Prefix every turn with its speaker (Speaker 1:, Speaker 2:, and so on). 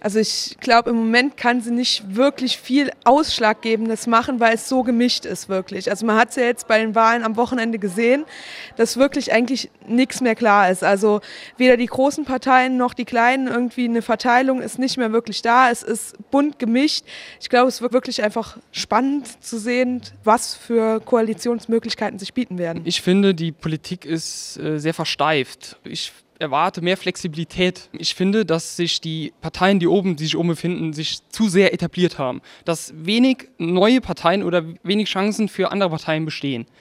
Speaker 1: Also ich glaube, im Moment kann sie nicht wirklich viel Ausschlaggebendes machen, weil es so gemischt ist wirklich. Also man hat es ja jetzt bei den Wahlen am Wochenende gesehen, dass wirklich eigentlich nichts mehr klar ist. Also weder die großen Parteien noch die kleinen, irgendwie eine Verteilung ist nicht mehr wirklich da. Es ist bunt gemischt. Ich glaube, es wird wirklich einfach spannend zu sehen, was für Koalitionsmöglichkeiten sich bieten werden.
Speaker 2: Ich finde, die Politik ist sehr versteift. Ich erwarte mehr Flexibilität. Ich finde, dass sich die Parteien, die sich oben befinden, sich zu sehr etabliert haben. Dass wenig neue Parteien oder wenig Chancen für andere Parteien bestehen.